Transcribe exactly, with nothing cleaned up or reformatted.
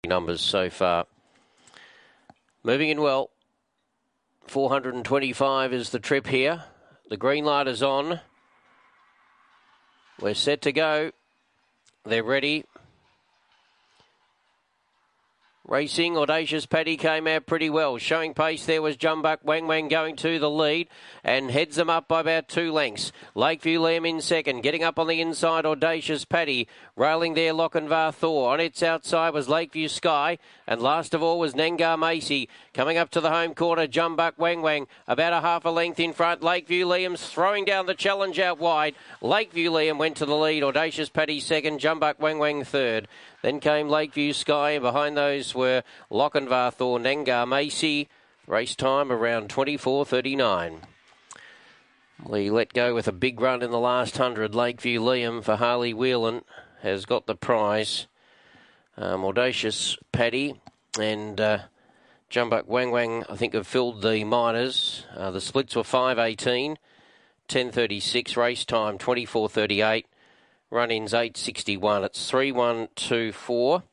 numbers so far. Moving in well. four hundred twenty-five is the trip here. The green light is on. We're set to go. They're ready. Racing, Audacious Paddy came out pretty well. Showing pace there was Jumbuck Wang Wang going to the lead and heads them up by about two lengths. Lakeview Liam in second. Getting up on the inside, Audacious Paddy. Railing there, Lochinvar Thor. On its outside was Lakeview Sky. And last of all was Nengar Macy. Coming up to the home corner, Jumbuck Wang Wang. About a half a length in front. Lakeview Liam's throwing down the challenge out wide. Lakeview Liam went to the lead. Audacious Paddy second. Jumbuck Wang Wang third. Then came Lakeview Sky, and behind those were Lochinvar Thor, Nengar Macy. Race time around twenty-four thirty-nine. We let go with a big run in the last hundred. Lakeview Liam for Harley Whelan has got the prize. Um, Audacious Paddy and uh, Jumbuck Wang Wang, I think, have filled the minors. Uh, the splits were five eighteen, ten thirty-six, race time twenty-four thirty-eight. Run-ins eight sixty-one. It's three one two four.